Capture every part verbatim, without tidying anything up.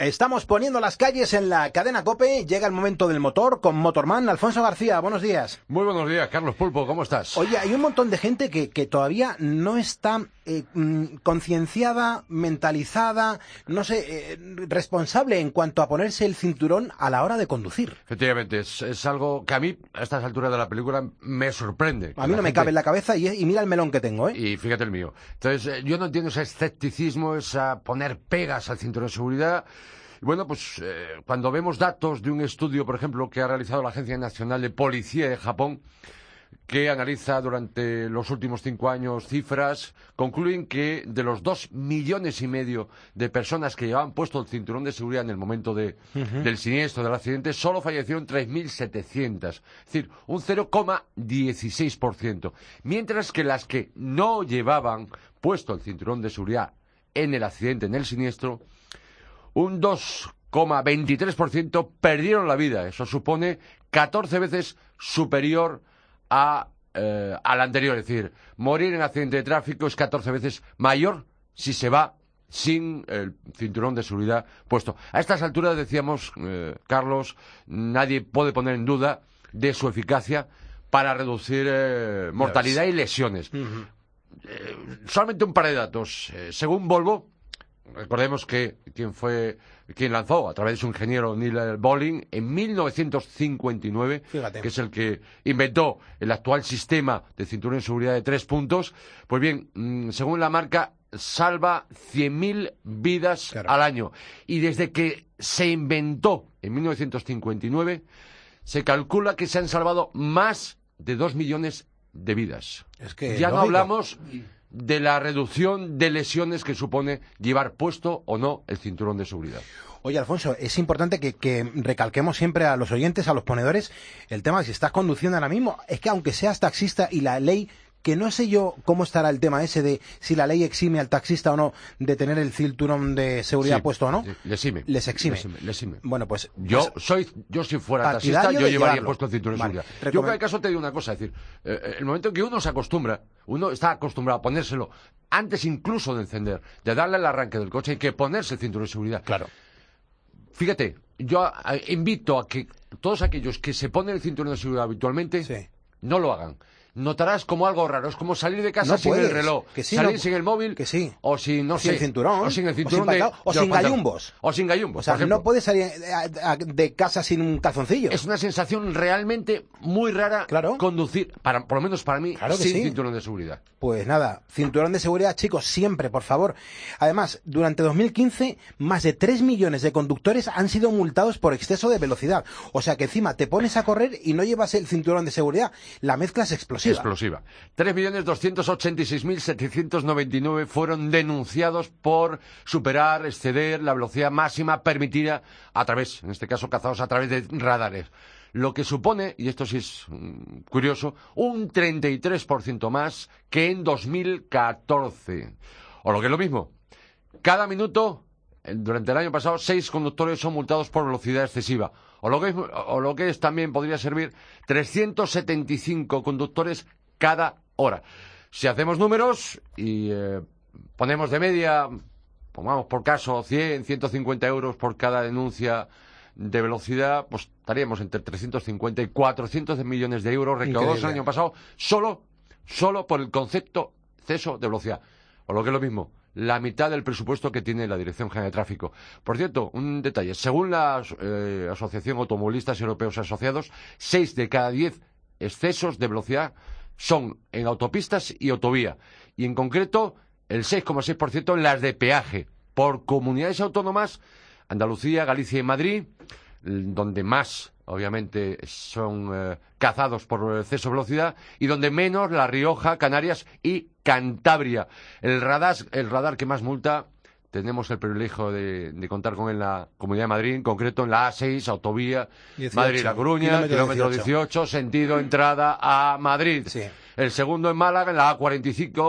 Estamos poniendo las calles en la cadena COPE. Llega el momento del motor con Motorman. Alfonso García, buenos días. Muy buenos días, Carlos Pulpo, ¿cómo estás? Oye, hay un montón de gente que, que todavía no está eh, concienciada, mentalizada, no sé, eh, responsable en cuanto a ponerse el cinturón a la hora de conducir. Efectivamente, es, es algo que a mí, a estas alturas de la película, me sorprende. A mí no me gente... cabe en la cabeza y, y mira el melón que tengo, ¿eh? Y fíjate el mío. Entonces, eh, yo no entiendo ese escepticismo, esa poner pegas al cinturón de seguridad. Bueno, pues eh, cuando vemos datos de un estudio, por ejemplo, que ha realizado la Agencia Nacional de Policía de Japón, que analiza durante los últimos cinco años cifras, concluyen que de los dos millones y medio de personas que llevaban puesto el cinturón de seguridad en el momento de, uh-huh. del siniestro, del accidente, solo fallecieron tres mil setecientas. Es decir, un cero coma dieciséis por ciento. Mientras que las que no llevaban puesto el cinturón de seguridad en el accidente, en el siniestro, un dos coma veintitrés por ciento perdieron la vida. Eso supone catorce veces superior a, eh, al anterior. Es decir, morir en accidente de tráfico es catorce veces mayor si se va sin el cinturón de seguridad puesto. A estas alturas, decíamos, eh, Carlos, nadie puede poner en duda de su eficacia para reducir eh, mortalidad y lesiones. Uh-huh. Eh, solamente un par de datos. Eh, según Volvo, recordemos que quien fue quien lanzó a través de su ingeniero Neil Bolling en mil novecientos cincuenta y nueve, Fíjate. que es el que inventó el actual sistema de cinturón de seguridad de tres puntos, pues bien, según la marca, salva cien mil vidas claro. al año. Y desde que se inventó en mil novecientos cincuenta y nueve, se calcula que se han salvado más de dos millones de vidas. Es que ya lógico. no hablamos de la reducción de lesiones que supone llevar puesto o no el cinturón de seguridad. Oye, Alfonso, es importante que, que recalquemos siempre a los oyentes, a los ponedores, el tema de si estás conduciendo ahora mismo. Es que aunque seas taxista y la ley, que no sé yo cómo estará el tema ese de si la ley exime al taxista o no de tener el cinturón de seguridad sí, puesto o no. Les exime. Les exime. Les exime. Les exime. Bueno, pues... Yo pues, soy, yo si fuera taxista, yo llevaría llevarlo. puesto el cinturón de vale. seguridad. Recom... Yo en cada caso te digo una cosa, es decir, eh, el momento en que uno se acostumbra, uno está acostumbrado a ponérselo antes incluso de encender, de darle el arranque del coche, hay que ponerse el cinturón de seguridad. Claro. Fíjate, yo a, invito a que todos aquellos que se ponen el cinturón de seguridad habitualmente, sí. no lo hagan. Notarás como algo raro, es como salir de casa no sin puedes, el reloj, que sí, salir no, sin el móvil, que sí. o sin, no sin sé, el cinturón, o sin el cinturón, o sin, de, o de sin gallumbos. O sin gallumbos, o sea, por ejemplo. no puedes salir de casa sin un calzoncillo. Es una sensación realmente muy rara claro. conducir, para, por lo menos para mí, claro sin sí. cinturón de seguridad. Pues nada, cinturón de seguridad, chicos, siempre, por favor. Además, durante dos mil quince, más de tres millones de conductores han sido multados por exceso de velocidad. O sea que encima te pones a correr y no llevas el cinturón de seguridad. La mezcla es explosiva. Explosiva. tres millones doscientos ochenta y seis mil setecientos noventa y nueve fueron denunciados por superar, exceder la velocidad máxima permitida a través, en este caso cazados a través de radares. Lo que supone, y esto sí es um, curioso, un treinta y tres por ciento más que en dos mil catorce. O lo que es lo mismo, cada minuto, durante el año pasado, seis conductores son multados por velocidad excesiva. O lo que es, o lo que es también podría servir, trescientos setenta y cinco conductores cada hora. Si hacemos números y eh, ponemos de media, pongamos por caso cien, ciento cincuenta euros por cada denuncia de velocidad, pues estaríamos entre trescientos cincuenta y cuatrocientos millones de euros recaudados el año pasado solo, solo por el concepto exceso de velocidad. O lo que es lo mismo, la mitad del presupuesto que tiene la Dirección General de Tráfico. Por cierto, un detalle, según la eh, Asociación Automovilistas Europeos Asociados, seis de cada diez excesos de velocidad son en autopistas y autovía. Y en concreto, el seis coma seis por ciento en las de peaje. Por comunidades autónomas, Andalucía, Galicia y Madrid, donde más, obviamente, son eh, cazados por exceso de velocidad, y donde menos, La Rioja, Canarias y Cantabria. El radar, el radar que más multa, tenemos el privilegio de, de contar con él en la Comunidad de Madrid, en concreto en la A seis, autovía Madrid-La Coruña, kilómetro dieciocho, sentido entrada a Madrid. Sí. El segundo en Málaga, en la A cuarenta y cinco,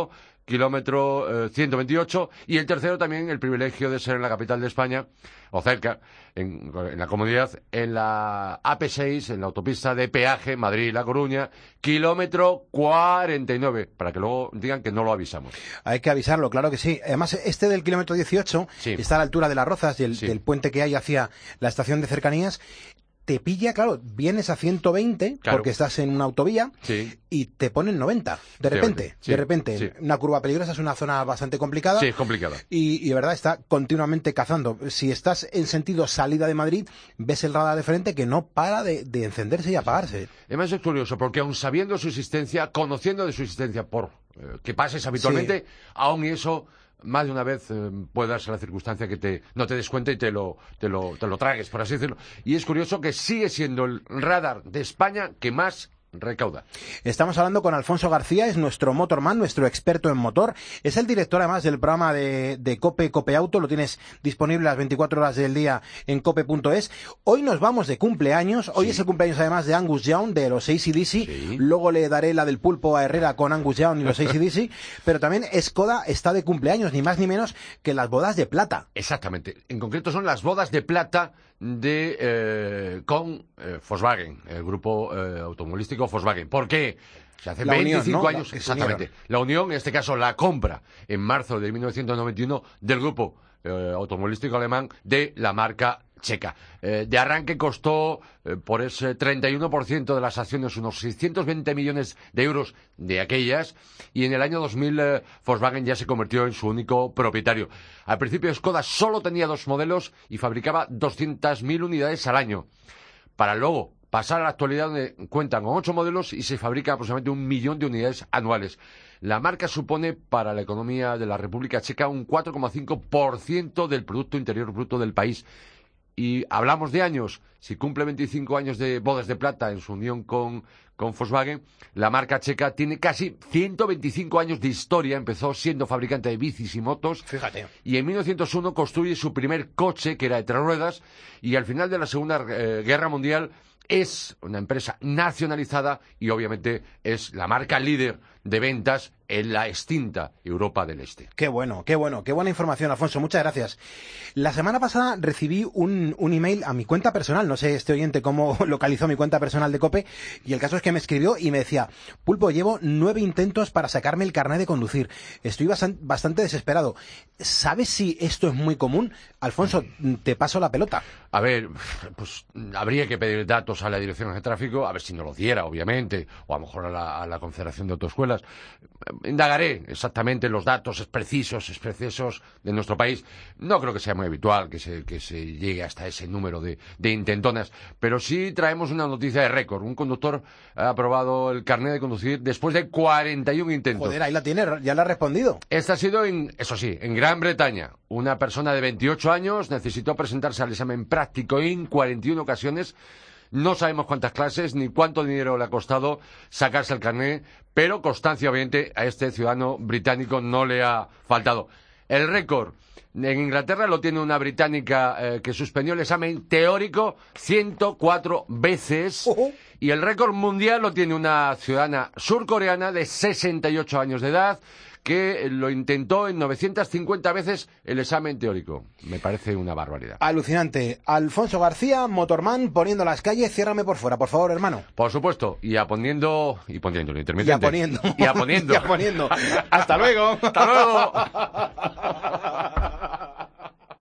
kilómetro eh, ciento veintiocho, y el tercero también el privilegio de ser en la capital de España, o cerca, en, en la comunidad, en la A P seis, en la autopista de peaje Madrid-La Coruña, kilómetro cuarenta y nueve, para que luego digan que no lo avisamos. Hay que avisarlo, claro que sí. Además, este del kilómetro dieciocho sí. está a la altura de Las Rozas, del, sí. del puente que hay hacia la estación de cercanías. Te pilla, claro, vienes a ciento veinte, claro, porque estás en una autovía, sí. y te ponen noventa, de repente, sí. de repente. Sí. Una curva peligrosa, es una zona bastante complicada. Sí, es complicada. Y, y de verdad está continuamente cazando. Si estás en sentido salida de Madrid, ves el radar de frente que no para de, de encenderse y apagarse. Además es curioso, porque aun sabiendo su existencia, conociendo de su existencia por eh, que pases habitualmente, sí. aún y eso... más de una vez eh, puede darse la circunstancia que te, no te des cuenta y te lo, te, lo, te lo tragues, por así decirlo. Y es curioso que sigue siendo el radar de España que más recauda. Estamos hablando con Alfonso García, es nuestro motorman, nuestro experto en motor. Es el director además del programa de, de COPE, COPE Auto. Lo tienes disponible las veinticuatro horas del día en cope punto es. Hoy nos vamos de cumpleaños. Hoy sí. es el cumpleaños además de Angus Young, de los A C D C. Sí. Luego le daré la del pulpo a Herrera con Angus Young y los A C D C. Pero también Skoda está de cumpleaños, ni más ni menos que las bodas de plata. Exactamente. En concreto son las bodas de plata de eh, con eh, Volkswagen, el grupo eh, automovilístico Volkswagen. ¿Por qué? Se hace la veinticinco unión, ¿no? años, la, exactamente. La unión, en este caso la compra, en marzo de mil novecientos noventa y uno del grupo eh, automovilístico alemán de la marca checa. Eh, de arranque costó eh, por ese treinta y uno por ciento de las acciones unos seiscientos veinte millones de euros de aquellas, y en el año dos mil eh, Volkswagen ya se convirtió en su único propietario. Al principio Skoda solo tenía dos modelos y fabricaba doscientas mil unidades al año, para luego pasar a la actualidad donde cuentan con ocho modelos y se fabrica aproximadamente un millón de unidades anuales. La marca supone para la economía de la República Checa un cuatro coma cinco por ciento del Producto Interior Bruto del país. Y hablamos de años, si cumple veinticinco años de bodas de plata en su unión con, con Volkswagen, la marca checa tiene casi ciento veinticinco años de historia. Empezó siendo fabricante de bicis y motos. Fíjate. Y en mil novecientos uno construye su primer coche, que era de tres ruedas, y al final de la Segunda eh, Guerra Mundial es una empresa nacionalizada y obviamente es la marca líder de ventas en la extinta Europa del Este. Qué bueno, qué bueno, qué buena información, Alfonso, muchas gracias. La semana pasada recibí un, un email a mi cuenta personal, no sé este oyente cómo localizó mi cuenta personal de COPE, y el caso es que me escribió y me decía: Pulpo, llevo nueve intentos para sacarme el carnet de conducir, estoy bastan, bastante desesperado. ¿Sabes si esto es muy común? Alfonso, te paso la pelota. A ver, pues habría que pedir datos a la Dirección de Tráfico, a ver si nos los diera, obviamente, o a lo mejor a la, a la Confederación de Autoescuelas. Indagaré exactamente los datos precisos, precisos de nuestro país. No creo que sea muy habitual que se, que se llegue hasta ese número de, de intentonas, pero sí traemos una noticia de récord. Un conductor ha aprobado el carnet de conducir después de cuarenta y un intentos. Joder, ahí la tiene, ya la ha respondido. Esta ha sido, en, eso sí, en Gran Bretaña. Una persona de veintiocho años necesitó presentarse al examen práctico en cuarenta y una ocasiones. No sabemos cuántas clases ni cuánto dinero le ha costado sacarse el carnet, pero constancia, obviamente, a este ciudadano británico no le ha faltado. El récord en Inglaterra lo tiene una británica eh, que suspendió el examen teórico ciento cuatro veces. Uh-huh. Y el récord mundial lo tiene una ciudadana surcoreana de sesenta y ocho años de edad, que lo intentó en novecientas cincuenta veces el examen teórico. Me parece una barbaridad. Alucinante. Alfonso García, motorman, poniendo las calles. Ciérrame por fuera, por favor, hermano. Por supuesto. Y a poniendo... Y poniendo el intermitente. Y a poniendo. Y a poniendo. Y a poniendo. Hasta luego. Hasta luego.